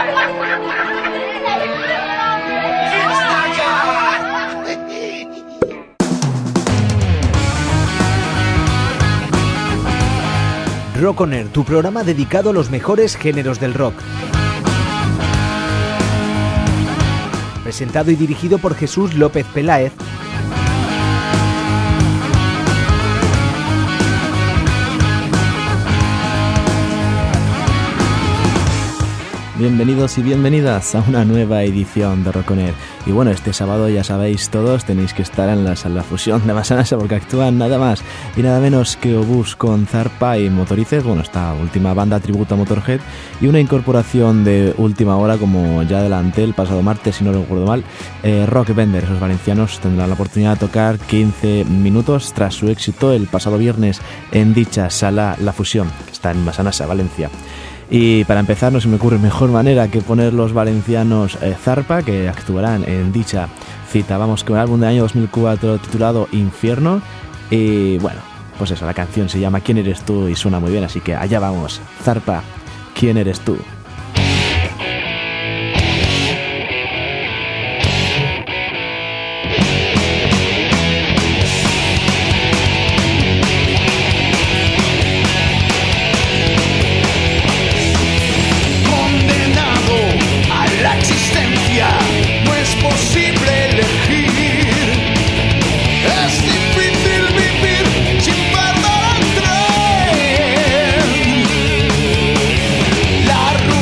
Rock On Air, tu programa dedicado a los mejores géneros del rock. Presentado y dirigido por Jesús López Peláez. Bienvenidos y bienvenidas a una nueva edición de Rock On Air. Y bueno, este sábado ya sabéis todos, tenéis que estar en la Sala Fusión de Massanassa porque actúan nada más y nada menos que Obús con Zarpa y Motorices, bueno, esta última banda tributo a Motorhead, y una incorporación de última hora, como ya adelanté el pasado martes, si no recuerdo mal, Rockbender. Esos valencianos tendrán la oportunidad de tocar 15 minutos tras su éxito el pasado viernes en dicha Sala La Fusión, que está en Massanassa, Valencia. Y para empezar no se me ocurre mejor manera que poner los valencianos Zarpa, que actuarán en dicha cita. Vamos con el álbum del año 2004 titulado Infierno. Y bueno, pues eso, la canción se llama ¿Quién eres tú? Y suena muy bien, así que allá vamos. Zarpa, ¿quién eres tú? La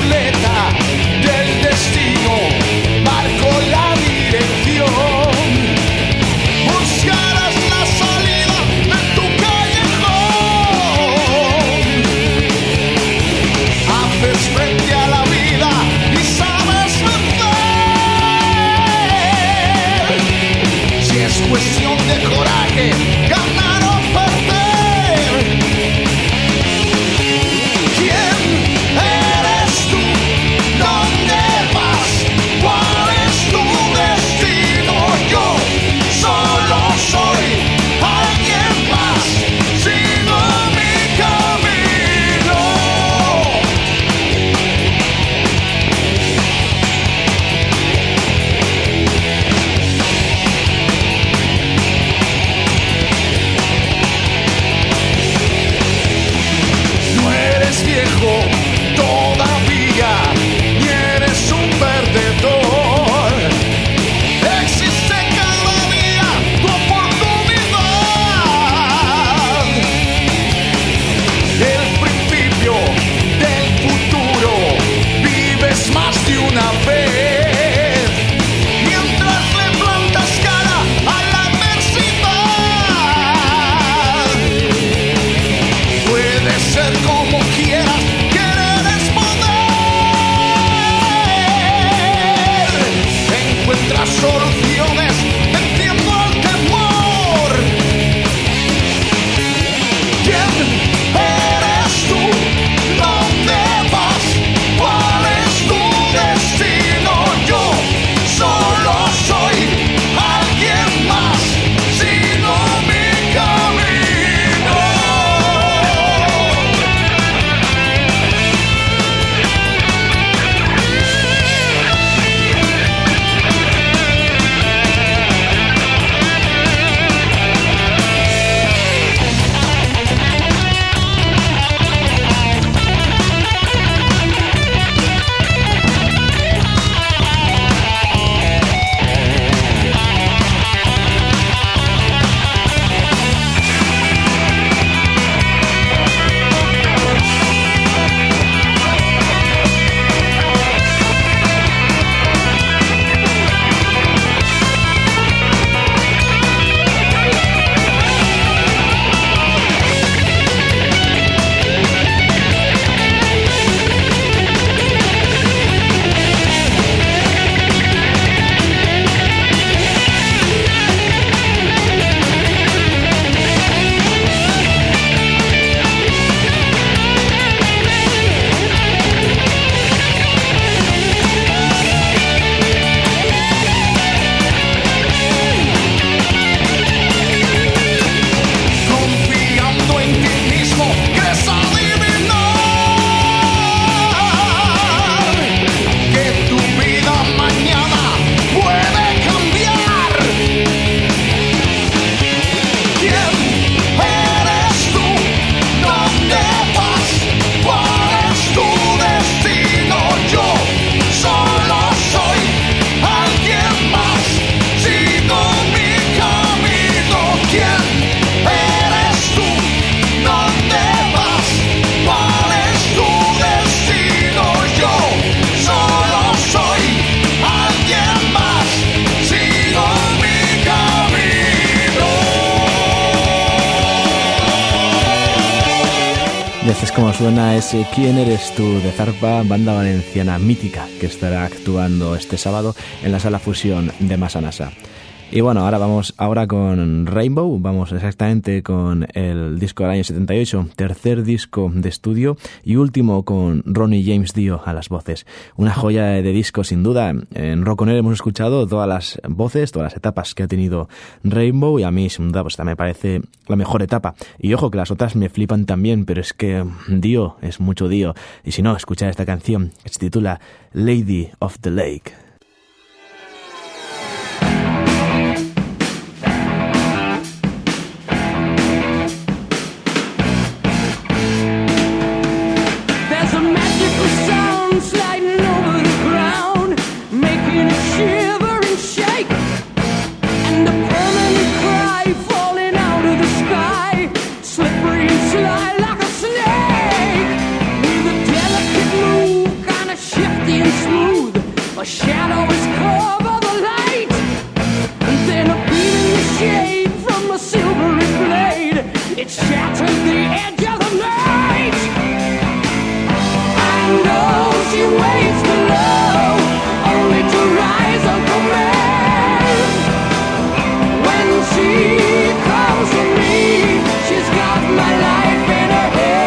veces como suena ese ¿Quién eres tú? De Zarpa, banda valenciana mítica que estará actuando este sábado en la Sala Fusión de Massanassa. Y bueno, ahora vamos con Rainbow, vamos exactamente con el disco del año 78, tercer disco de estudio y último con Ronnie James Dio a las voces. Una joya de disco sin duda. En Rock On Air hemos escuchado todas las voces, todas las etapas que ha tenido Rainbow y a mí sin duda pues me parece la mejor etapa. Y ojo que las otras me flipan también, pero es que Dio es mucho Dio. Y si no, escuchad esta canción que se titula Lady of the Lake. A shadow is cover the light, and then a beam in the shade from a silvery blade. It shattered the edge of the night. I know she waits below, only to rise on command. When she comes to me, she's got my life in her hand.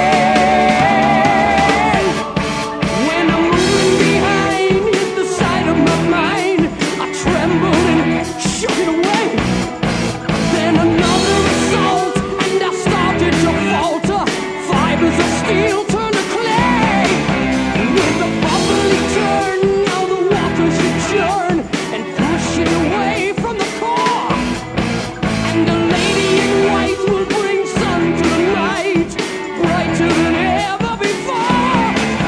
Steel turned to clay, with a bubbly turn, now the waters you churn and push it away from the core. And the lady in white will bring sun to the night, brighter than ever before.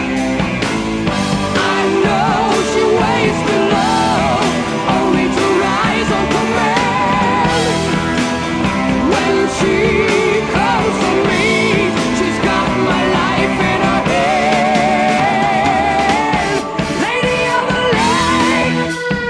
I know she waits below, only to rise on command. When she comes to me, she's got my life in her hand. Lady of the lake.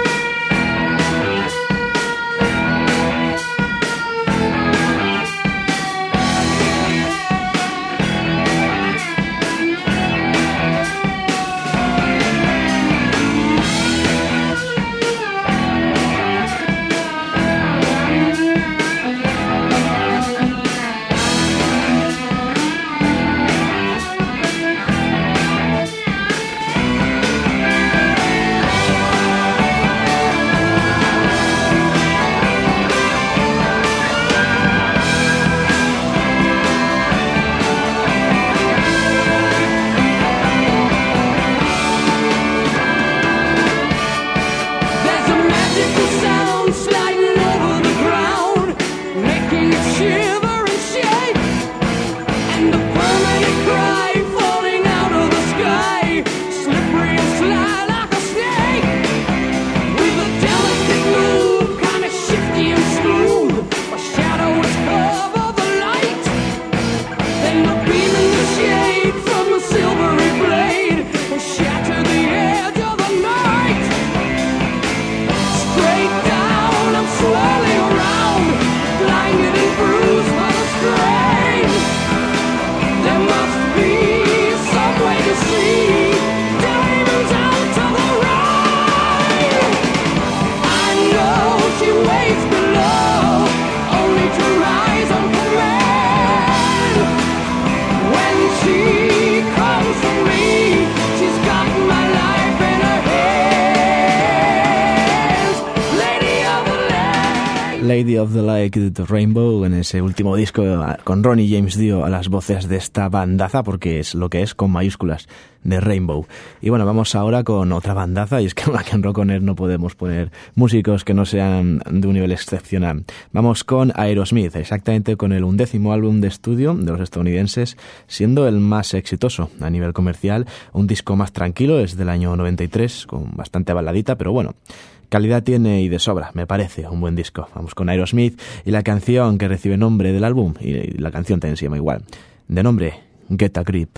Lady of the Lake de Rainbow en ese último disco con Ronnie James Dio a las voces de esta bandaza, porque es lo que es con mayúsculas, de Rainbow. Y bueno, vamos ahora con otra bandaza, y es que aquí en Rock On Air no podemos poner músicos que no sean de un nivel excepcional. Vamos con Aerosmith, exactamente con el 11º álbum de estudio de los estadounidenses, siendo el más exitoso a nivel comercial. Un disco más tranquilo, es del año 93, con bastante baladita, pero bueno, calidad tiene y de sobra, me parece un buen disco. Vamos con Aerosmith y la canción que recibe nombre del álbum, y la canción también se llama igual, de nombre Get a Grip.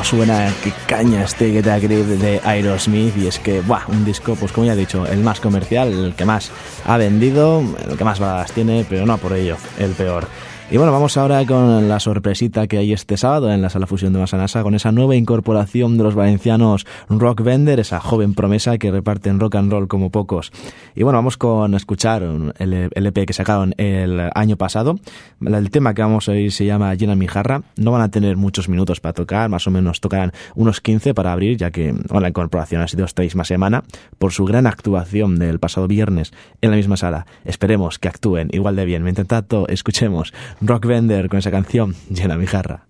suena, qué caña este Get a Grip de Aerosmith. Y es que, un disco, pues como ya he dicho, el más comercial, el que más ha vendido, el que más baladas tiene, pero no por ello el peor. Y bueno, vamos ahora con la sorpresita que hay este sábado en la Sala Fusión de Massanassa, con esa nueva incorporación de los valencianos Rock Bender, esa joven promesa que reparten rock and roll como pocos. Y bueno, vamos con escuchar el EP que sacaron el año pasado. El tema que vamos a oír se llama Llena mi jarra. No van a tener muchos minutos para tocar, más o menos tocarán unos 15 para abrir, ya que la incorporación ha sido esta misma semana, por su gran actuación del pasado viernes en la misma sala. Esperemos que actúen igual de bien. Mientras tanto, escuchemos Rock Bender con esa canción Llena mi jarra.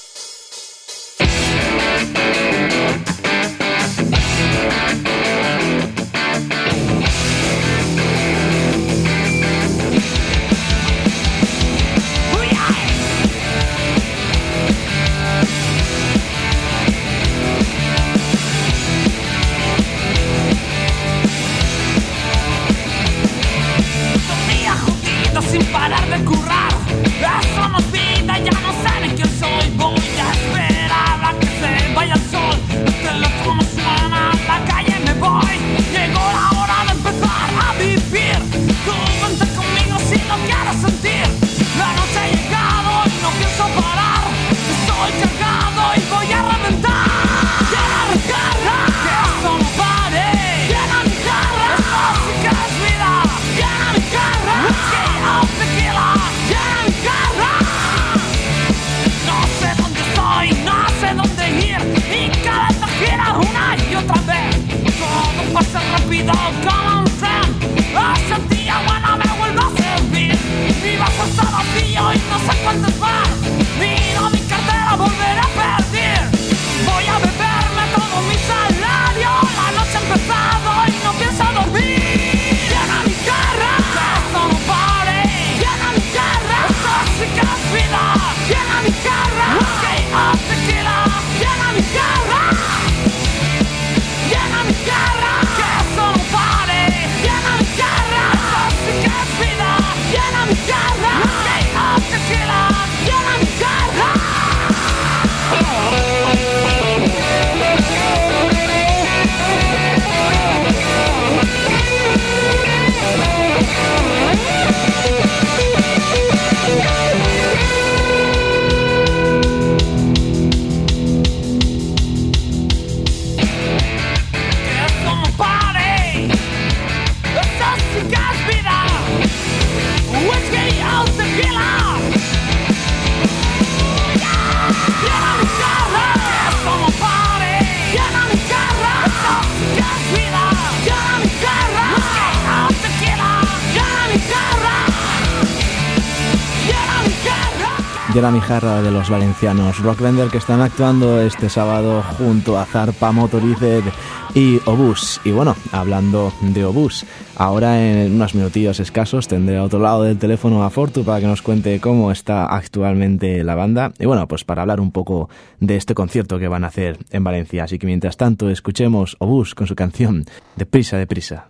Sin parar de currar, eso nos vida, ya no sé ni quién soy. Voy a esperar a que se vaya el sol. El teléfono suena, a la calle me voy. Llegó la hora de empezar a vivir. Tú vente conmigo si lo quieres sentir. La noche ha llegado y no pienso parar. Estoy cargado y voy a reventar. Llena mi jarra, que esto no pare. Llena mi jarra, esto sí que es vida. Llena mi jarra, tequila, llena mi jarra. No sé dónde estoy, no sé dónde ir. Mi cabeza gira una y otra vez. Todo pasa rápido como un tren. Ese día bueno me vuelvo a servir. Mi vaso está vacío y no sé cuántos van. Miro mi cartera, volveré a perder. Voy a beberme todo mi salario. La noche ha empezado y no pienso dormir. Llena mi jarra, que esto no pare. Llena mi jarra, esto sí que es vida. Llena mi jarra, whiskey o tequila. Llena mi jarra. Llena mi jarra, que esto no pare. Llena mi jarra, esto sí que es vida. Llena mi jarra, whiskey o tequila. Llena mi jarra. Llena mi jarra de los valencianos Rock Bender, que están actuando este sábado junto a Zarpa, Motorized y Obús. Y bueno, hablando de Obús, ahora en unos minutillos escasos tendré a otro lado del teléfono a Fortu para que nos cuente cómo está actualmente la banda. Y bueno, pues para hablar un poco de este concierto que van a hacer en Valencia. Así que mientras tanto escuchemos Obús con su canción Deprisa, deprisa.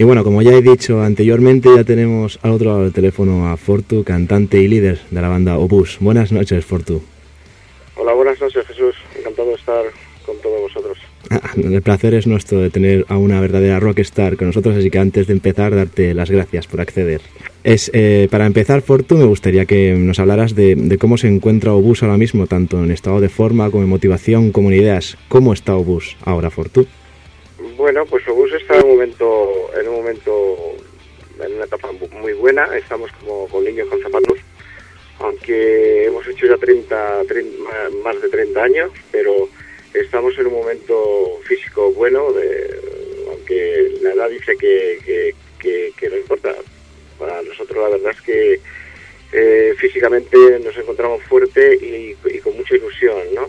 Y bueno, como ya he dicho anteriormente, ya tenemos al otro lado del teléfono a Fortu, cantante y líder de la banda Obús. Buenas noches, Fortu. Hola, buenas noches, Jesús. Encantado de estar con todos vosotros. El placer es nuestro de tener a una verdadera rockstar con nosotros, así que antes de empezar, darte las gracias por acceder. Para empezar, Fortu, me gustaría que nos hablaras de cómo se encuentra Obús ahora mismo, tanto en estado de forma como en motivación, como en ideas. ¿Cómo está Obús ahora, Fortu? Bueno, pues Obús está en una etapa muy buena. Estamos como con niños con zapatos, aunque hemos hecho ya más de 30 años, pero estamos en un momento físico bueno, aunque la edad dice que no importa. Para nosotros la verdad es que físicamente nos encontramos fuerte y con mucha ilusión, ¿no?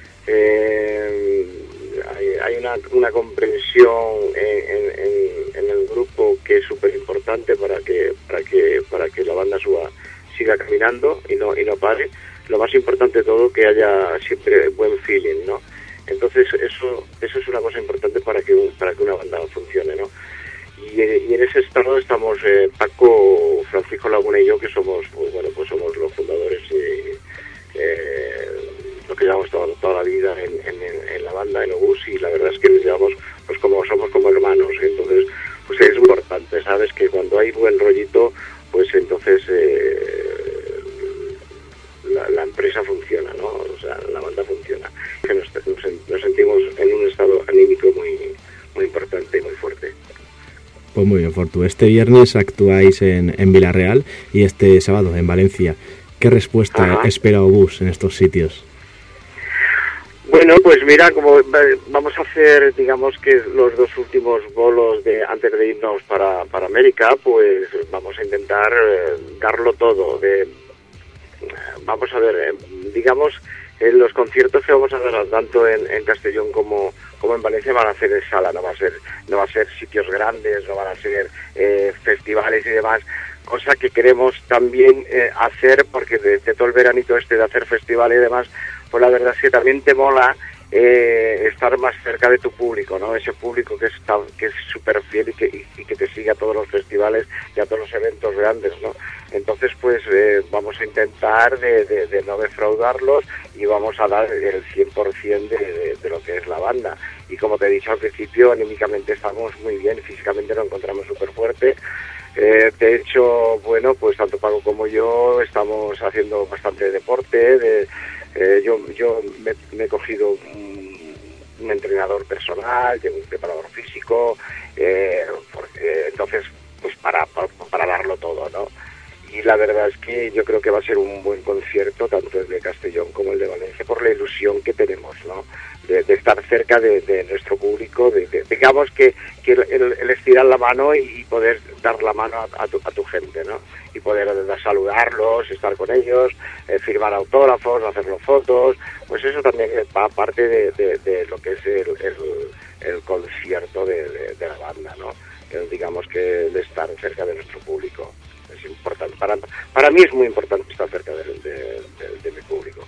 Hay una comprensión en el grupo que es súper importante para que la banda siga caminando y no pare. Lo más importante de todo, que haya siempre buen feeling, ¿no? Entonces eso es una cosa importante para que una banda funcione, ¿no? Y en ese estado estamos Paco, Francisco Laguna y yo, que somos somos los fundadores y lo que llevamos toda la vida en la banda, en Obús, y la verdad es que nos llevamos pues como somos como hermanos. Entonces pues es importante, sabes, que cuando hay buen rollito, pues entonces la empresa funciona, ¿no? O sea, la banda funciona. Que nos sentimos en un estado anímico muy importante y muy fuerte. Pues muy bien, Fortu. Este viernes actuáis en Vilarreal y este sábado en Valencia. ¿Qué respuesta espera Obús en estos sitios? Bueno, pues mira, como vamos a hacer, digamos que los dos últimos bolos antes de irnos para América, pues vamos a intentar darlo todo. Vamos a ver, digamos, los conciertos que vamos a dar tanto en Castellón como en Valencia van a ser en sala, no va a ser sitios grandes, no van a ser festivales y demás, cosa que queremos también hacer, porque de todo el veranito de hacer festivales y demás, pues la verdad es que también te mola estar más cerca de tu público, ¿no? Ese público que es súper fiel y que te sigue a todos los festivales y a todos los eventos grandes, ¿no? Entonces, pues vamos a intentar de no defraudarlos y vamos a dar el 100% de lo que es la banda. Y como te he dicho al principio, anímicamente estamos muy bien, físicamente nos encontramos súper fuerte. De hecho, bueno, pues tanto Paco como yo estamos haciendo bastante deporte. Yo me he cogido un entrenador personal, un preparador físico, entonces pues para darlo todo, ¿no? Y la verdad es que yo creo que va a ser un buen concierto, tanto el de Castellón como el de Valencia, por la ilusión que tenemos, ¿no? De estar cerca de nuestro público, digamos que el estirar la mano y poder dar la mano a tu gente, ¿no? Y poder saludarlos, estar con ellos, firmar autógrafos, hacerlos fotos, pues eso también va parte de lo que es el concierto de la banda, ¿no? Digamos que de estar cerca de nuestro público es importante. Para mí es muy importante estar cerca de mi público.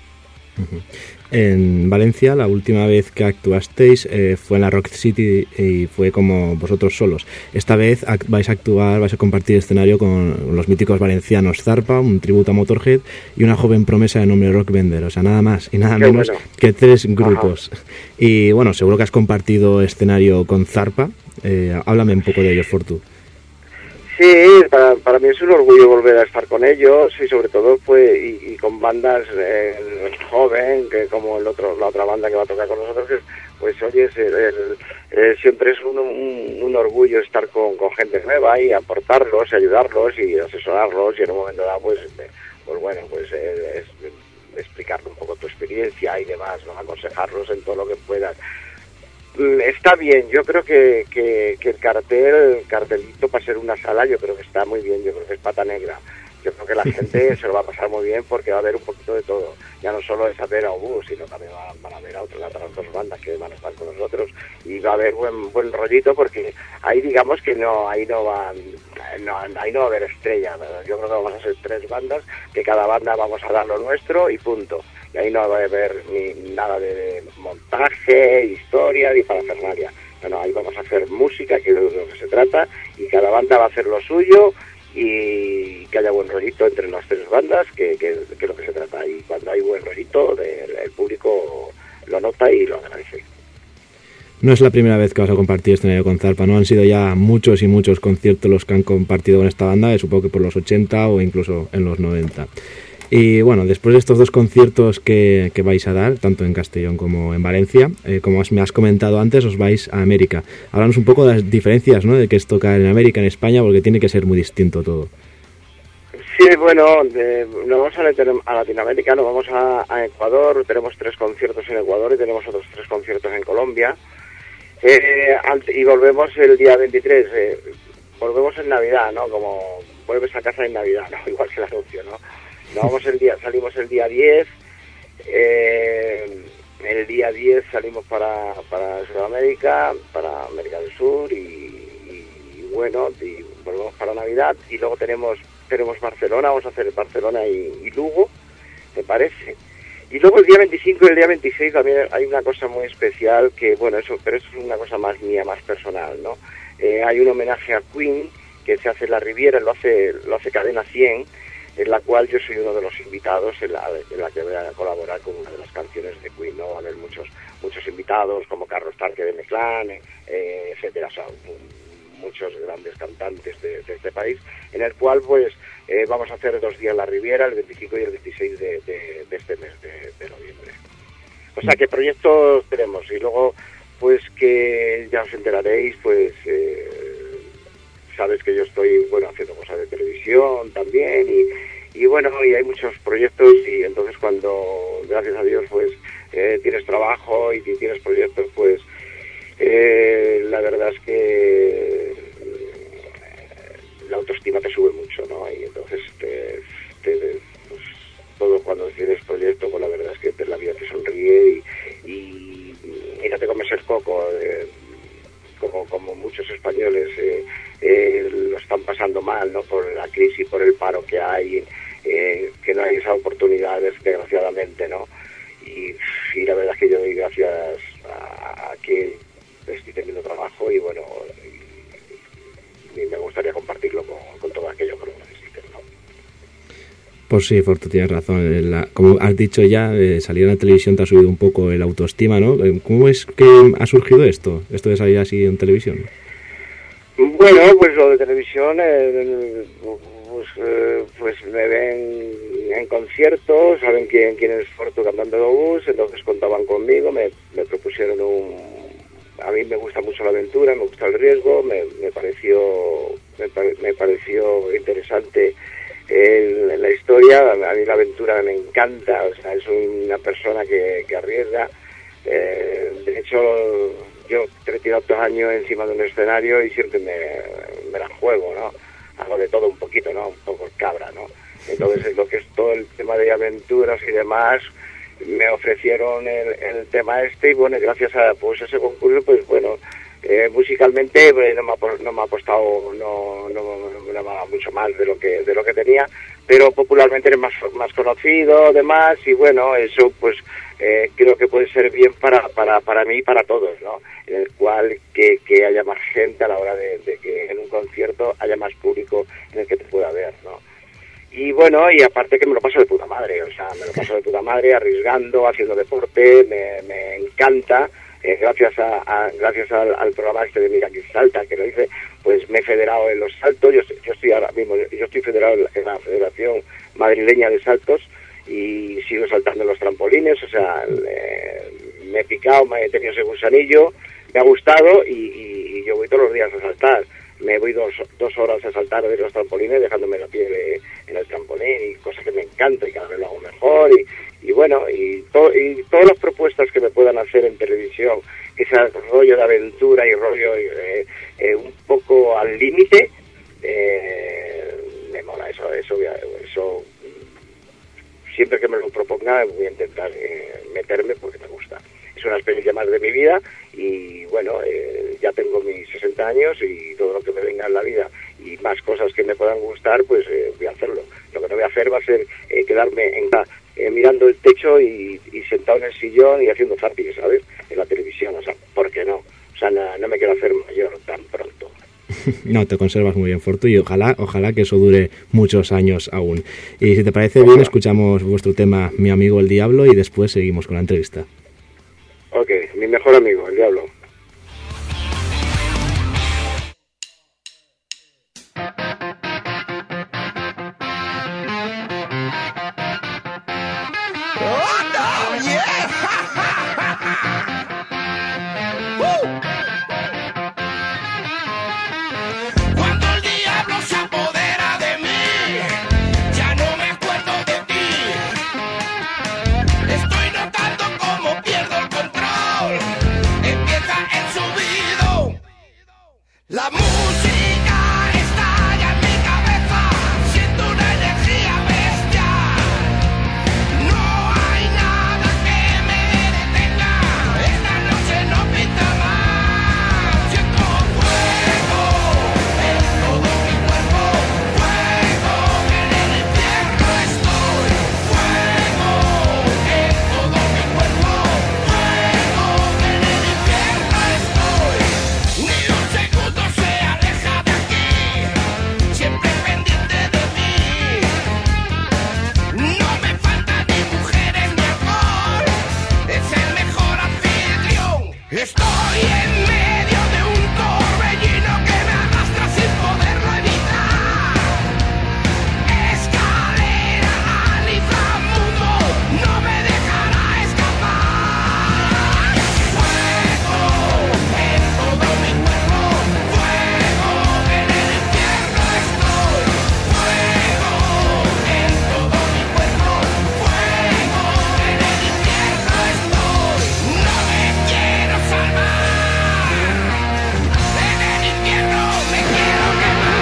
En Valencia, la última vez que actuasteis fue en la Rock City y fue como vosotros solos. Esta vez vais a compartir escenario con los míticos valencianos Zarpa, un tributo a Motorhead, y una joven promesa de nombre Rock Bender. O sea, nada más y nada menos que 3 grupos. Ajá. Y bueno, seguro que has compartido escenario con Zarpa. Háblame un poco de ellos, Fortu. Sí, para mí es un orgullo volver a estar con ellos y sobre todo pues y con bandas joven, que como la otra banda que va a tocar con nosotros, pues oye, siempre es un orgullo estar con gente nueva y aportarlos, y ayudarlos y asesorarlos, y en un momento dado pues bueno, pues explicarle un poco tu experiencia y demás, ¿no? Aconsejarlos en todo lo que puedas. Está bien, yo creo que el cartelito para ser una sala, yo creo que está muy bien, yo creo que es pata negra. Yo creo que la gente se lo va a pasar muy bien porque va a haber un poquito de todo. Ya no solo es a ver a Obús, sino también van a ver a otras dos bandas que van a estar con nosotros, y va a haber buen rollito, porque ahí digamos que ahí no va a haber estrella. Yo creo que vamos a ser 3 bandas, que cada banda vamos a dar lo nuestro y punto. Y ahí no va a haber ni nada de montaje, historia, ni parafernalia. Bueno, ahí vamos a hacer música, que es de lo que se trata, y cada banda va a hacer lo suyo, y que haya buen rollito entre las 3 bandas, que es lo que se trata. Y cuando hay buen rollito, el público lo nota y lo agradece. No es la primera vez que vas a compartir escenario con Zarpa, ¿no? Han sido ya muchos y muchos conciertos los que han compartido con esta banda, supongo que por los 80 o incluso en los 90. Y bueno, después de estos 2 conciertos que vais a dar, tanto en Castellón como en Valencia, como me has comentado antes, os vais a América. Háblanos un poco de las diferencias, ¿no?, de que es tocar en América, en España, porque tiene que ser muy distinto todo. Sí, bueno, nos vamos a Latinoamérica, nos vamos a Ecuador, tenemos 3 conciertos en Ecuador y tenemos otros 3 conciertos en Colombia. Y volvemos el día 23, volvemos en Navidad, ¿no? Como vuelves a casa en Navidad, ¿no? Igual que el anuncio, ¿no? Salimos el día 10, el día 10 salimos para Sudamérica, para América del Sur y bueno, y volvemos para Navidad, y luego tenemos Barcelona, vamos a hacer Barcelona y Lugo, ¿te parece? Y luego el día 25 y el día 26 también hay una cosa muy especial que, bueno, pero eso es una cosa más mía, más personal, ¿no? Hay un homenaje a Queen que se hace en la Riviera, lo hace Cadena 100, en la cual yo soy uno de los invitados en la que voy a colaborar con una de las canciones de Queen, ¿no? Va a haber muchos invitados como Carlos Tarque de Meclán, etcétera, o sea, muchos grandes cantantes de este país, en el cual pues vamos a hacer 2 días en la Riviera, el 25 y el 26 de este mes de noviembre. O sea, ¿qué proyectos tenemos? Y luego, pues que ya os enteraréis, pues sabes que yo estoy, bueno, haciendo cosas de televisión también, y bueno, y hay muchos proyectos, y entonces cuando, gracias a Dios, pues tienes trabajo y tienes proyectos, pues la verdad es que la autoestima te sube mucho, ¿no? Y entonces pues, todo cuando tienes proyecto, pues la verdad es que la vida te sonríe y no te comes el coco, como muchos españoles lo están pasando mal, ¿no? Por la crisis, por el paro que hay, que no hay esas oportunidades, desgraciadamente, ¿no? Y la verdad es que yo doy gracias a que estoy teniendo trabajo y bueno, y me gustaría compartirlo con todo aquello que lo necesiten, ¿no? Pues sí, Fortu, tienes razón. Como has dicho ya, salir en la televisión te ha subido un poco el autoestima, ¿no? ¿Cómo es que ha surgido esto de salir así en televisión? Bueno, pues lo de televisión, pues me ven en conciertos, saben quién es Fortu cantando de bus, entonces contaban conmigo, me propusieron a mí me gusta mucho la aventura, me gusta el riesgo, me pareció interesante la historia. A mí la aventura me encanta, o sea, es una persona que arriesga. De hecho, yo 32 años encima de un escenario y siempre me la juego, ¿no? Hago de todo un poquito, ¿no? Un poco cabra, ¿no? Entonces, es lo que es todo el tema de aventuras y demás, me ofrecieron el tema y bueno, gracias a pues ese concurso, pues bueno, musicalmente pues, no me ha apostado, no me ha mucho más de lo que tenía, pero popularmente eres más conocido, demás, y bueno, eso pues creo que puede ser bien para mí y para todos, ¿no? En el cual que haya más gente a la hora de que en un concierto haya más público en el que te pueda ver, ¿no? Y bueno, y aparte que me lo paso de puta madre, o sea, me lo paso de puta madre, arriesgando, haciendo deporte, me encanta, gracias al programa de Mira que Salta, que lo hice, pues me he federado en los saltos, yo estoy ahora mismo, yo estoy federado en la Federación Madrileña de Saltos, y sigo saltando en los trampolines, o sea, me he picado, me he tenido ese gusanillo, me ha gustado, y yo voy todos los días a saltar. Me voy dos horas a saltar de los trampolines, dejándome la piel en el trampolín, y cosas que me encantan, y cada vez lo hago mejor, y bueno, y todas las propuestas que me puedan hacer en televisión, que sea rollo de aventura y rollo un poco al límite, me mola eso, siempre que me lo proponga voy a intentar meterme porque me gusta. Es una experiencia más de mi vida y bueno, ya tengo mis 60 años y todo lo que me venga en la vida y más cosas que me puedan gustar, pues voy a hacerlo. Lo que no voy a hacer va a ser quedarme mirando el techo y sentado en el sillón y haciendo zapping, ¿sabes? En la televisión, o sea, ¿por qué no? O sea, no me quiero hacer mayor tan pronto. No, te conservas muy bien, Fortu, y ojalá que eso dure muchos años aún. Y si te parece bien, escuchamos vuestro tema Mi amigo el diablo y después seguimos con la entrevista. Ok, mi mejor amigo, el diablo. Cuando el diablo se apodera de mí, ya no me acuerdo de ti. Estoy notando cómo pierdo el control. Empieza el subido. La música estalla en mi cabeza. Siento una energía bestial. No hay nada que me detenga. Esta noche no pinta mal. Siento fuego en todo mi cuerpo. Fuego en el infierno estoy. Fuego en todo mi cuerpo. Fuego en el infierno estoy. Ni un segundo se aleja de aquí. Siempre pendiente de mí. No me faltan ni mujeres ni alcohol. Es el mejor anfitrión. Estoy en medio de un torbellino que me arrastra sin poderlo evitar. Escalera al inframundo, no me dejará escapar. Fuego en todo mi cuerpo. Fuego en el infierno estoy. Fuego en todo mi cuerpo. Fuego en el infierno estoy. No me quiero salvar. En el infierno me quiero quemar.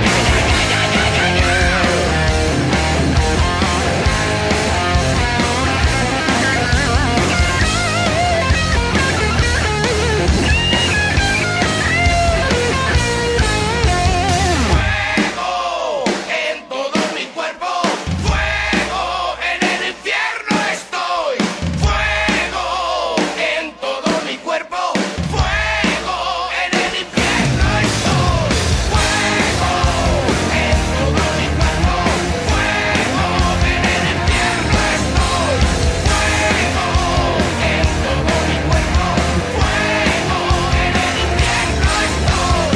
Fuego en todo mi cuerpo. Fuego en el infierno estoy. Fuego en todo mi cuerpo. Fuego en el infierno estoy. Fuego en todo mi cuerpo. Fuego en el infierno estoy. Fuego en todo mi cuerpo. Fuego en el infierno estoy.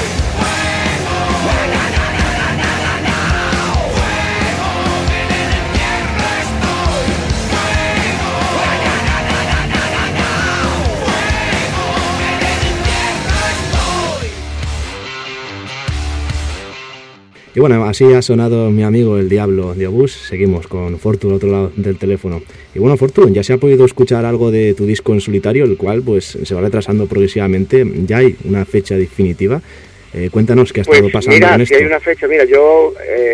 Y bueno, así ha sonado Mi amigo el diablo de Obús. Seguimos con Fortu al otro lado del teléfono. Y bueno, Fortu, ya se ha podido escuchar algo de tu disco en solitario, el cual pues se va retrasando progresivamente. Ya hay una fecha definitiva. Cuéntanos qué ha estado pasando mira, con si esto. hay una fecha, mira, yo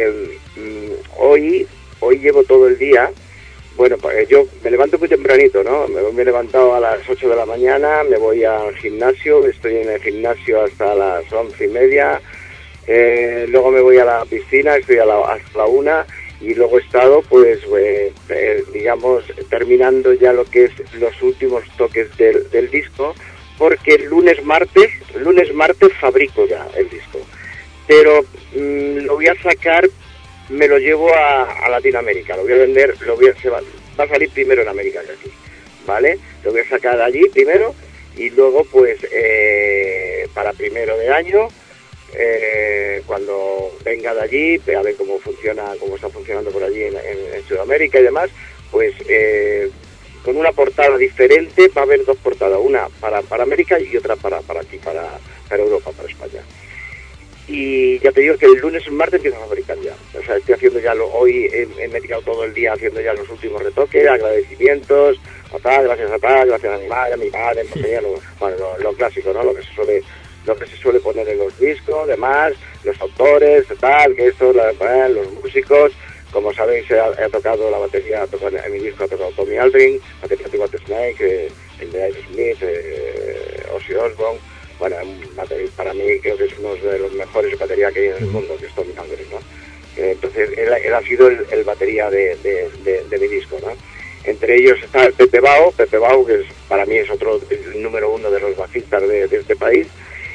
hoy llevo todo el día. Bueno, yo me levanto muy tempranito, ¿no? Me he levantado a las 8 de la mañana, me voy al gimnasio, estoy en el gimnasio hasta las 11:30, luego me voy a la piscina, estoy hasta la 1, y luego he estado, pues, digamos, terminando ya lo que es los últimos toques del disco, porque el lunes martes fabrico ya el disco, pero lo voy a sacar, me lo llevo a Latinoamérica, lo voy a vender, va a salir primero en América que aquí, ¿vale? Lo voy a sacar allí primero y luego pues para primero de año, cuando venga de allí, a ver cómo está funcionando por allí en Sudamérica y demás, pues con una portada diferente, va a haber dos portadas, una para América y otra para aquí, para Europa, para España. Y ya te digo que el lunes y martes empiezo a fabricar ya. O sea, estoy haciendo ya hoy he meditado todo el día haciendo ya los últimos retoques, agradecimientos, gracias a tal, gracias a mi padre, pues, lo clásico, ¿no? Lo que se suele poner en los discos, demás, los autores, tal, que esto, los músicos. Como sabéis, he tocado la batería, en mi disco ha tocado Tommy Aldrin, batería de White Snake, el de Aerosmith, Ozzy Osbourne. Bueno, para mí creo que es uno de los mejores batería que hay en el mundo, que es Tommy Aldrin, ¿no? Entonces, él ha sido el batería de mi disco, ¿no? Entre ellos está el Pepe Bao, que para mí es el número uno de los bajistas de este país.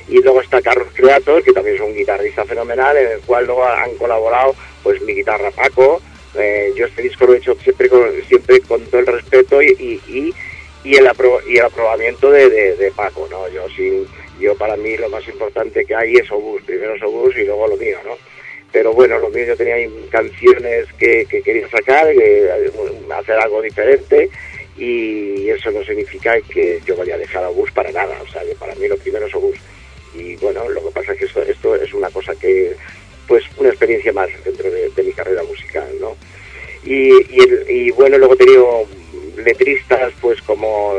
Y luego está Carlos Creator, que también es un guitarrista fenomenal, en el cual luego han colaborado pues mi guitarra Paco. Yo este disco lo he hecho siempre con todo el respeto y el aprobamiento de Paco, ¿no? Yo para mí lo más importante que hay es Obús, primero es Obús y luego lo mío, ¿no? Pero bueno, lo mío, yo tenía canciones que quería sacar, hacer algo diferente, y eso no significa que yo vaya a dejar a Obús para nada. O sea, que para mí lo primero es Obús. Y bueno, lo que pasa es que esto es una cosa que, pues, una experiencia más dentro de mi carrera musical, ¿no? Y bueno, luego he tenido letristas, pues, como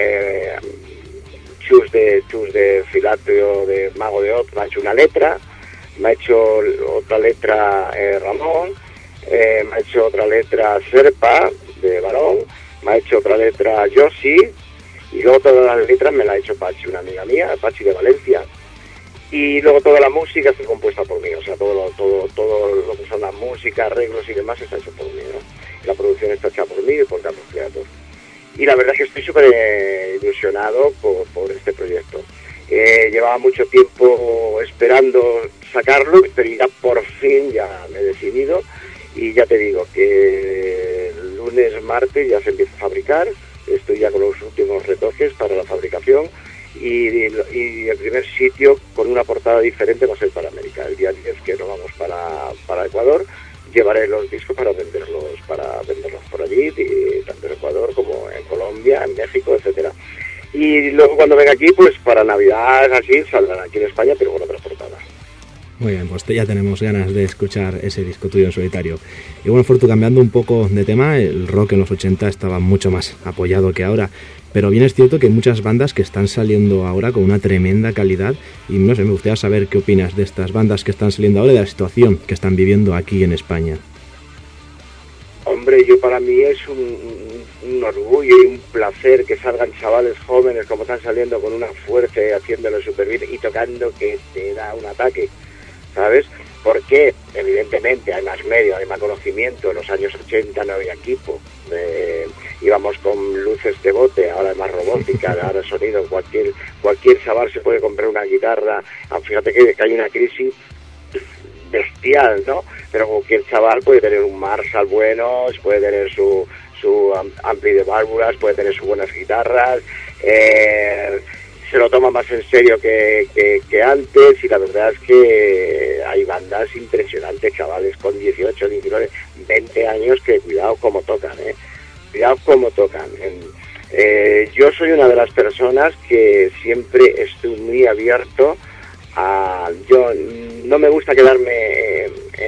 Chus de Filatio, de Mago de Oz, me ha hecho una letra. Me ha hecho otra letra Ramón, me ha hecho otra letra Serpa, de Barón, me ha hecho otra letra Josi, y luego todas las letras me las ha hecho Pachi, una amiga mía, Pachi de Valencia. Y luego toda la música está compuesta por mí, o sea, todo lo que son las músicas, arreglos y demás está hecho por mí, ¿no? Y la producción está hecha por mí y por Carlos Creator. Y la verdad es que estoy súper ilusionado por este proyecto. Llevaba mucho tiempo esperando sacarlo, pero ya por fin ya me he decidido, y ya te digo que el lunes, martes ya se empieza a fabricar. Estoy ya con los últimos retoques para la fabricación, y el primer sitio con una portada diferente va a ser para América. El día 10 que nos vamos para Ecuador, llevaré los discos para venderlos por allí, tanto en Ecuador como en Colombia, en México, etcétera. Y luego cuando venga aquí, pues para Navidad, así, saldrán aquí en España, pero con otras portadas. Muy bien, pues ya tenemos ganas de escuchar ese disco tuyo en solitario. Y bueno, Fortu, cambiando un poco de tema, el rock en los 80 estaba mucho más apoyado que ahora, pero bien es cierto que hay muchas bandas que están saliendo ahora con una tremenda calidad, y no sé, me gustaría saber qué opinas de estas bandas que están saliendo ahora y de la situación que están viviendo aquí en España. Hombre, para mí es un orgullo y un placer que salgan chavales jóvenes como están saliendo, con una fuerza, haciéndolo súper bien y tocando que te da un ataque, ¿sabes? Porque evidentemente hay más medios, hay más conocimiento. En los años 80 no había equipo, íbamos con luces de bote, ahora hay más robótica, ahora el sonido, cualquier chaval se puede comprar una guitarra. Fíjate que hay una crisis bestial, ¿no? Pero cualquier chaval puede tener un Marshall bueno, puede tener su ampli de válvulas, puede tener sus buenas guitarras, se lo toma más en serio que antes, y la verdad es que hay bandas impresionantes, chavales con 18, 19, 20 años que cuidado cómo tocan, cuidado cómo tocan. Yo soy una de las personas que siempre estoy muy abierto yo no me gusta quedarme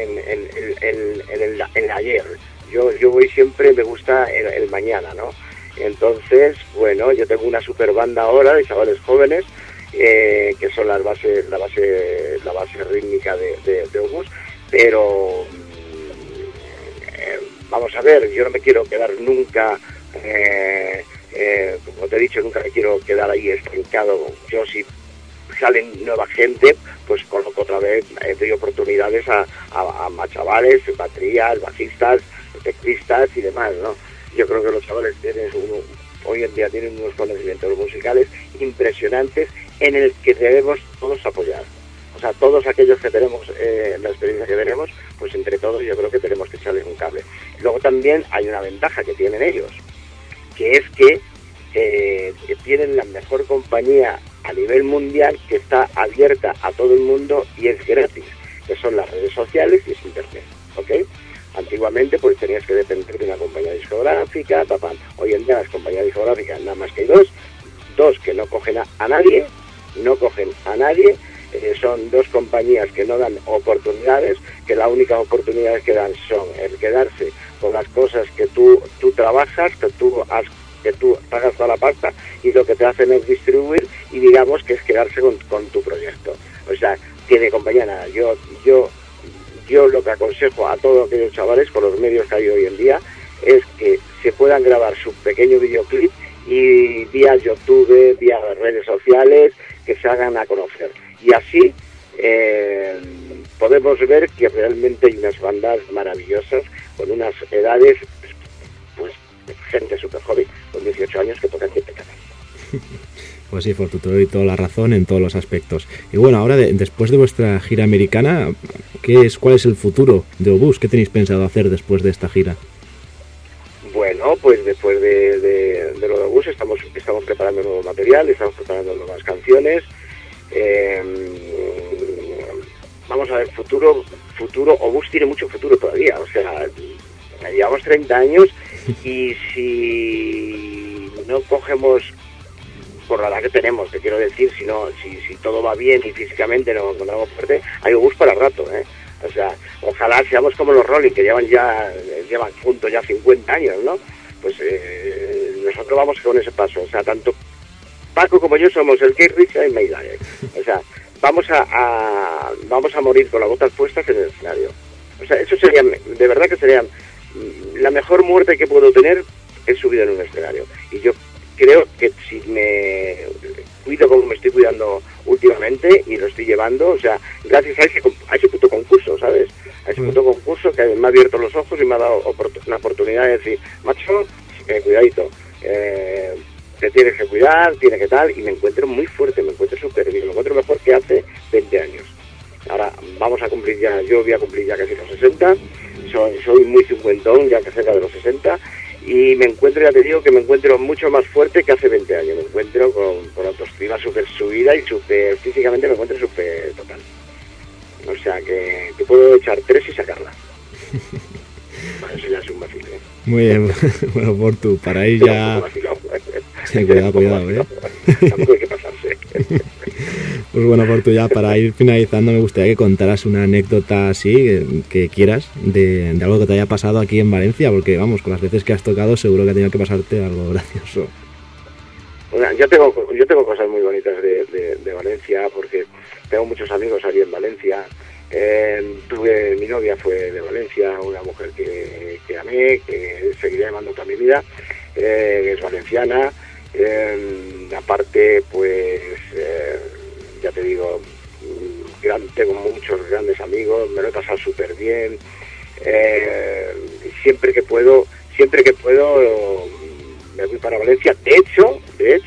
en el ayer. Yo voy siempre, me gusta el mañana, ¿no? Entonces, bueno, yo tengo una super banda ahora de chavales jóvenes, que son la base rítmica de Obús, pero vamos a ver, yo no me quiero quedar nunca, como te he dicho, nunca me quiero quedar ahí estancado. Yo si salen nueva gente, pues coloco otra vez, doy oportunidades a chavales, baterías, bajistas, teclistas y demás, ¿no? Yo creo que los chavales hoy en día tienen unos conocimientos musicales impresionantes, en el que debemos todos apoyar. O sea, todos aquellos que tenemos la experiencia que tenemos, pues entre todos yo creo que tenemos que echarles un cable. Luego también hay una ventaja que tienen ellos, que es que tienen la mejor compañía a nivel mundial, que está abierta a todo el mundo y es gratis, que son las redes sociales y es internet, ¿ok? Antiguamente pues tenías que depender de una compañía discográfica, Hoy en día las compañías discográficas nada más que hay dos que no cogen a nadie, son dos compañías que no dan oportunidades, que la única oportunidad que dan son el quedarse con las cosas que tú trabajas, que tú pagas toda la pasta, y lo que te hacen es distribuir, y digamos que es quedarse con tu proyecto. O sea, tiene compañía nada. Yo lo que aconsejo a todos aquellos chavales, con los medios que hay hoy en día, es que se puedan grabar su pequeño videoclip y vía YouTube, vía redes sociales, que se hagan a conocer. Y así podemos ver que realmente hay unas bandas maravillosas, con unas edades, pues gente súper joven, con 18 años, que tocan que te cagan. Pues sí, Fortu, te doy toda la razón en todos los aspectos. Y bueno, ahora después de vuestra gira americana, ¿cuál es el futuro de Obús? ¿Qué tenéis pensado hacer después de esta gira? Bueno, pues después de lo de Obús estamos preparando nuevo material, estamos preparando nuevas canciones. Vamos a ver, futuro, Obús tiene mucho futuro todavía, o sea, llevamos 30 años y si no cogemos por la edad que tenemos, te quiero decir, si todo va bien y físicamente nos encontramos fuerte, hay Obús para rato, O sea, ojalá seamos como los Rolling, que llevan juntos ya 50 años, ¿no? Pues nosotros vamos con ese paso, o sea, tanto Paco como yo somos el Keith Richards y Mayday, o sea, vamos a morir con las botas puestas en el escenario. O sea, eso sería, de verdad que sería la mejor muerte que puedo tener, es subir en un escenario. Y yo creo que si me cuido como me estoy cuidando últimamente y lo estoy llevando, o sea, gracias a ese puto concurso, ¿sabes? A ese puto concurso que me ha abierto los ojos y me ha dado una oportunidad de decir, macho, cuidadito, te tienes que cuidar, tienes que tal, y me encuentro muy fuerte, me encuentro súper bien, me encuentro mejor que hace 20 años. Ahora vamos a cumplir ya, yo voy a cumplir ya casi los 60, soy muy cincuentón, ya que cerca de los 60, y me encuentro, ya te digo, que me encuentro mucho más fuerte que hace 20 años, me encuentro con autoestima súper subida y físicamente me encuentro súper total. O sea que te puedo echar 3 y sacarla. Bueno, eso ya es un vacilo. Muy bien, bueno, Fortu, para ir ya... Sí, cuidado, Tampoco hay que pasarse. Pues bueno, Fortu, ya para ir finalizando me gustaría que contaras una anécdota así, que quieras, de algo que te haya pasado aquí en Valencia, porque vamos, con las veces que has tocado seguro que ha tenido que pasarte algo gracioso. Bueno, yo tengo cosas muy bonitas de Valencia, porque tengo muchos amigos aquí en Valencia. Mi novia fue de Valencia, una mujer que amé, que seguiré amando toda mi vida, que es valenciana. Aparte, pues, ya te digo, tengo muchos grandes amigos, me lo he pasado súper bien. Siempre que puedo, me voy para Valencia. De hecho,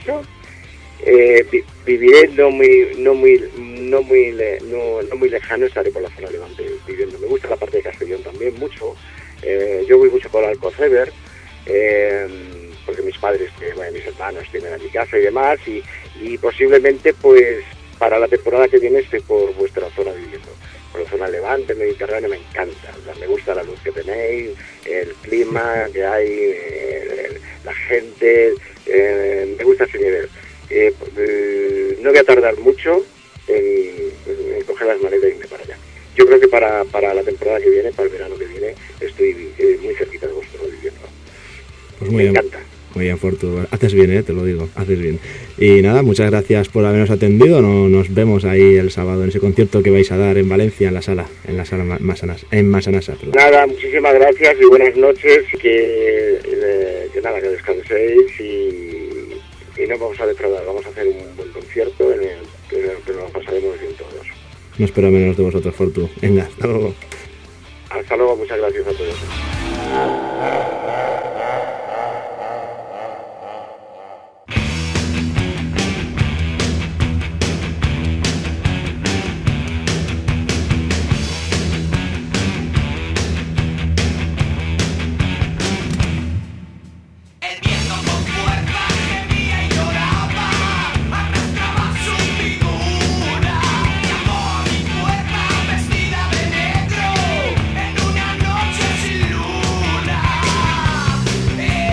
viviré no muy lejano, estaré por la zona Levante viviendo. Me gusta la parte de Castellón también mucho. Yo voy mucho por Alcoceber, porque mis padres, mis hermanos tienen a mi casa y demás, y posiblemente pues para la temporada que viene esté por vuestra zona viviendo. Por la zona Levante, Mediterráneo, me encanta. O sea, me gusta la luz que tenéis, el clima que hay, la gente, me gusta ese nivel. No voy a tardar mucho en coger las maletas y irme para allá. Yo creo que para la temporada que viene, para el verano que viene, estoy muy cerquita de vosotros viviendo. Pues muy me bien. encanta. Muy bien, Fortu. Haces bien, te lo digo, haces bien. Y nada, muchas gracias por habernos atendido. Nos vemos ahí el sábado en ese concierto que vais a dar en Valencia, en la sala Massanassa. Perdón. Nada, muchísimas gracias y buenas noches. Que descanséis y no vamos a defraudar. Vamos a hacer un buen concierto en el que nos pasaremos bien todos. No espero menos de vosotros, Fortu. Venga, hasta luego. Hasta luego, muchas gracias a todos. Vestida de negro en una noche sin luna.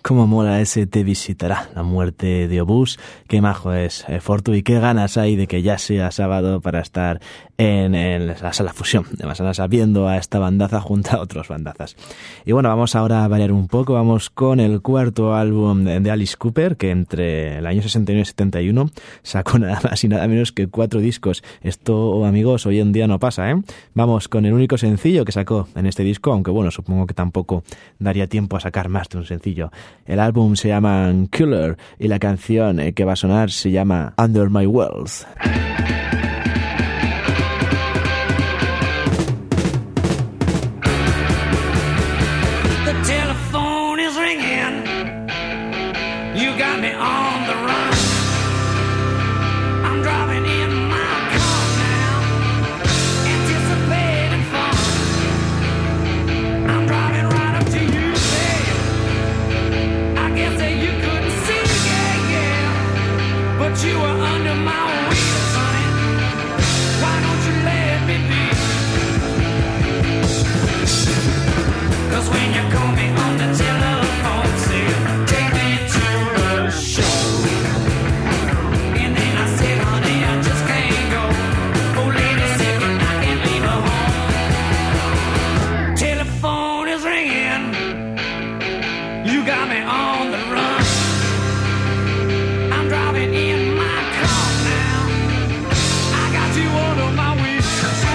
Cómo mola ese Te visitará, la muerte de Obús. Qué majo es Fortu y qué ganas hay de que ya sea sábado para estar en la sala Fusión de Massanassa viendo a esta bandaza junto a otros bandazas. Y bueno, vamos ahora a variar un poco, vamos con el cuarto álbum de Alice Cooper, que entre el año 69 y 71 sacó nada más y nada menos que 4 discos. Esto, amigos, hoy en día no pasa, ¿eh? Vamos con el único sencillo que sacó en este disco, aunque bueno, supongo que tampoco daría tiempo a sacar más de un sencillo. El álbum se llama Killer y la canción que va a sonar se llama Under My Walls. The telephone is ringing. You got me on the run. I'm driving in my car now, anticipating fun. I'm driving right up to you, babe. I guess that you couldn't see, yeah, but you were under my wheels, honey. Why don't you let me be? 'Cause when you call me on the telephone, say, take me to the show. And then I said, honey, I just can't go. Oh, lady said, I can't leave her home. Telephone is ringing. You got me on the run. I'm driving in my car now. I got you under my wheels.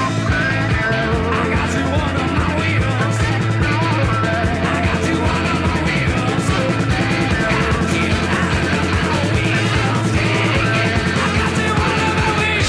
I got you under my wheels. I got you under my wheels. Got you under my wheels. Yeah, yeah. I got you under my wheels.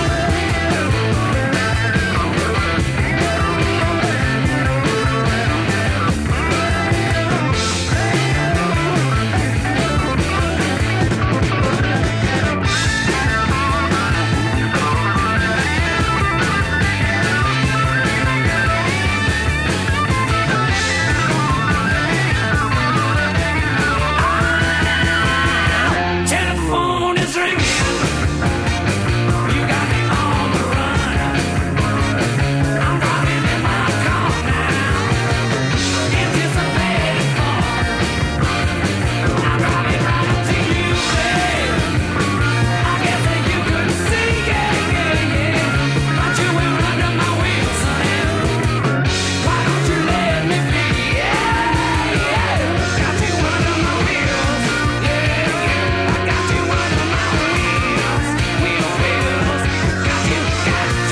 Telephone is ringing. You got me on the run. I'm driving in my car now, anticipating fun. I'm driving right up to you, babe. I guess that you couldn't see, yeah, but you were under my wheels, honey. Why don't you let me be? Yeah, got you under my wheels, yeah. I got you under my wheels, wheels. Got you under,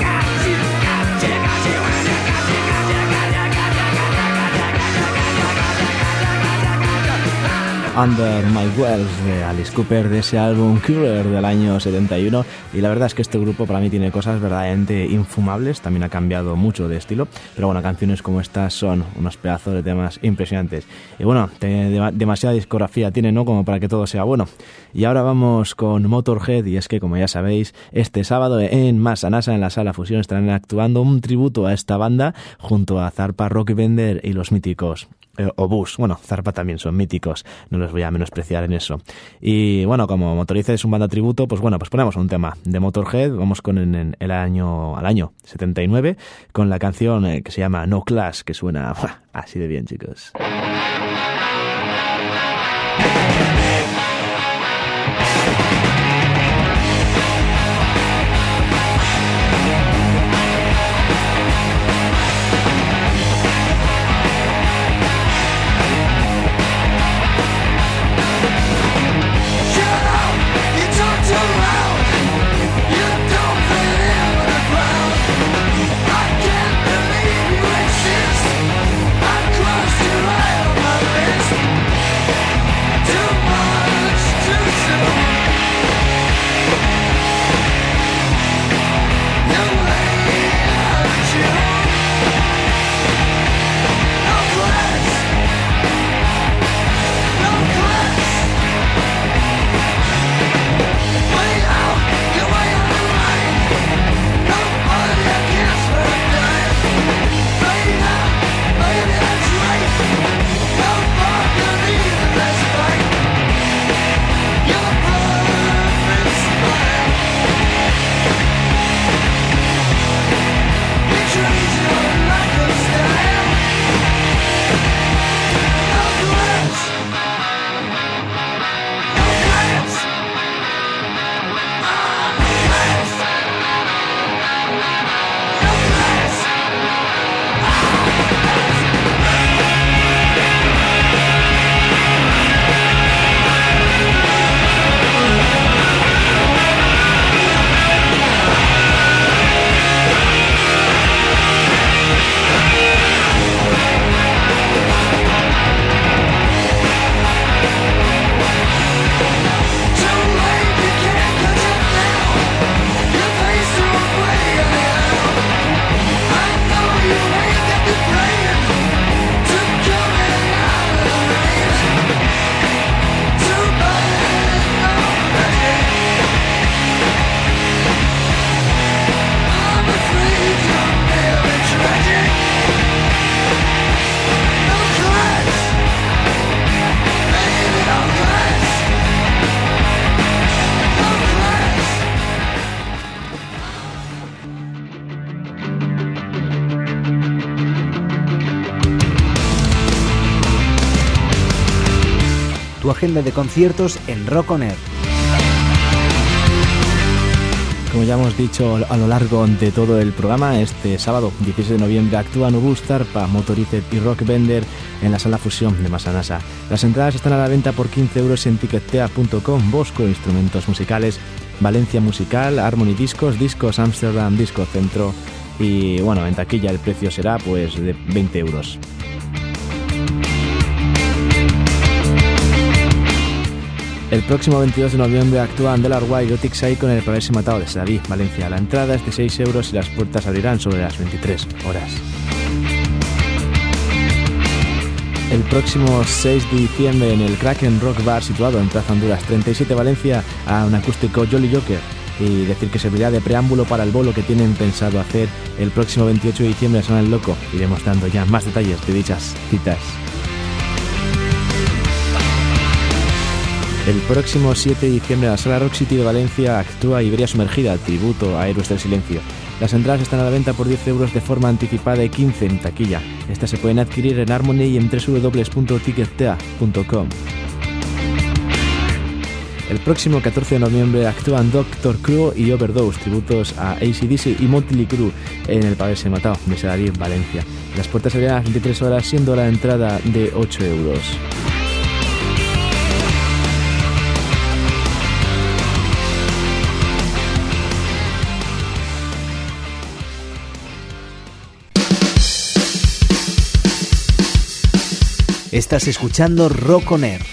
Under My Wells de Alice Cooper, de ese álbum Killer del año 71, y la verdad es que este grupo para mí tiene cosas verdaderamente infumables, también ha cambiado mucho de estilo, pero bueno, canciones como estas son unos pedazos de temas impresionantes, y bueno, demasiada discografía tiene, ¿no?, como para que todo sea bueno. Y ahora vamos con Motorhead, y es que como ya sabéis, este sábado en Massanassa, en la sala Fusión, estarán actuando un tributo a esta banda junto a Zarpa, Rocky Bender y los míticos Obús. Bueno, Zarpa también son míticos, no los voy a menospreciar en eso. Y bueno, como Motorhead es un banda tributo, pues bueno, pues ponemos un tema de Motorhead. Vamos con al año 79 con la canción que se llama No Class, que suena así de bien, chicos. I can't believe you exist. I crossed your eye on my tu agenda de conciertos en Rock On Air. Como ya hemos dicho a lo largo de todo el programa, este sábado 16 de noviembre actúan Obús, Zarpa, Motorized y Rockbender en la Sala Fusión de Massanassa. Las entradas están a la venta por 15 euros en ticketea.com, Bosco Instrumentos Musicales, Valencia Musical, Harmony Discos, Discos Amsterdam, Disco Centro y bueno, en taquilla el precio será pues de 20 euros. El próximo 22 de noviembre actúan Delaware y Gothic Psycho en el Pavés y Matao de Sedaví, Valencia. La entrada es de 6 euros y las puertas abrirán sobre las 23 horas. El próximo 6 de diciembre en el Kraken Rock Bar situado en Plaza Honduras 37 Valencia a un acústico Jolly Joker. Y decir que servirá de preámbulo para el bolo que tienen pensado hacer el próximo 28 de diciembre a San El Loco. Iremos dando ya más detalles de dichas citas. El próximo 7 de diciembre en la Sala Rock City de Valencia actúa Iberia Sumergida, tributo a Héroes del Silencio. Las entradas están a la venta por 10 euros de forma anticipada y 15 en taquilla. Estas se pueden adquirir en Harmony y en www.ticketea.com. El próximo 14 de noviembre actúan Dr. Crew y Overdose, tributos a AC/DC y Motley Crue en el Pavés y Matao de Sedaví, Valencia. Las puertas abrirán a las 23 horas, siendo la entrada de 8 euros. Estás escuchando Rock On Air.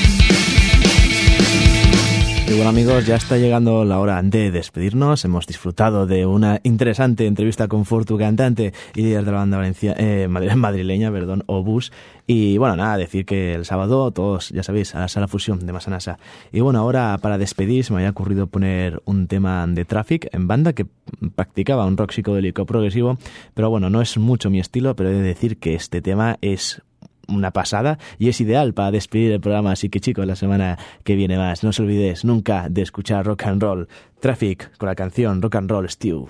Y bueno amigos, ya está llegando la hora de despedirnos. Hemos disfrutado de una interesante entrevista con Fortu, cantante y líder de la banda madrileña, Obús. Y bueno, nada, decir que el sábado todos, ya sabéis, a la Sala Fusión de Massanassa. Y bueno, ahora para despedir se me había ocurrido poner un tema de Traffic en banda que practicaba un rock psicodélico progresivo. Pero bueno, no es mucho mi estilo, pero he de decir que este tema es una pasada y es ideal para despedir el programa, así que chicos, la semana que viene más. No os olvidéis nunca de escuchar rock and roll. Traffic con la canción Rock and Roll Stew.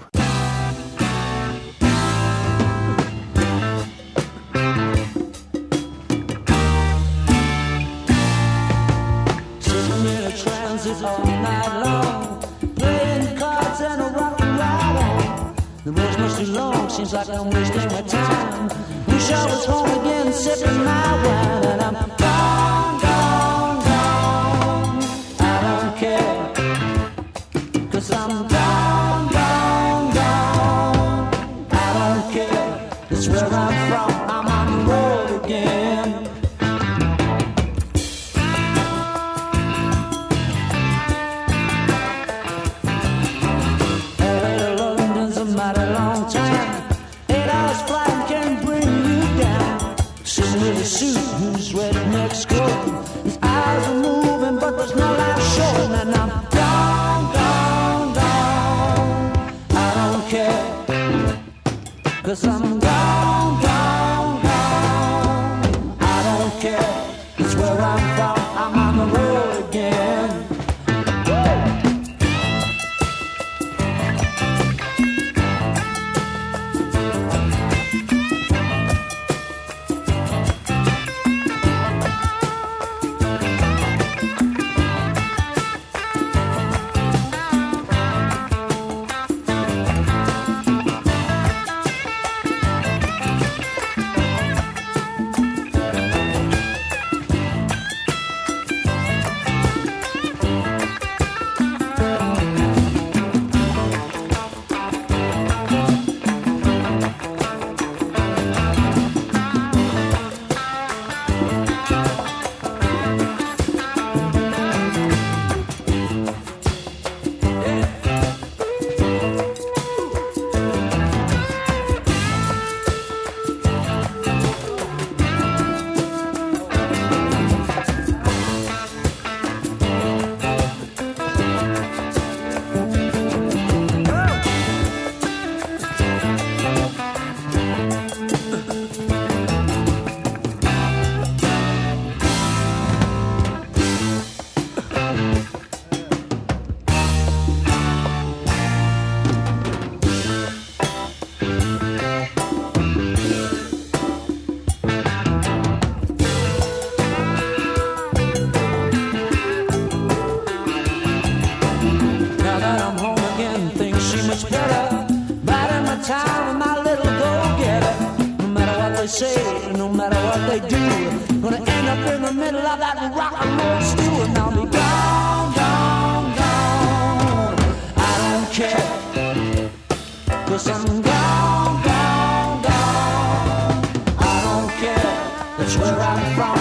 Seems like I'm wasting my time. Wish I was home again, sipping my wine, and I'm gone, gone, gone. I don't care, 'cause I'm gone, gone, gone. I don't care, it's where I'm from, I'm on the road again. LA to London's a mighty long time. Flying can bring you down. Sitting with a suit who's they say, no matter what they do, gonna end up in the middle of that rock and roll stew, and I'll be gone, gone, gone. I don't care, 'cause I'm gone, gone, gone. I don't care, that's where I'm from.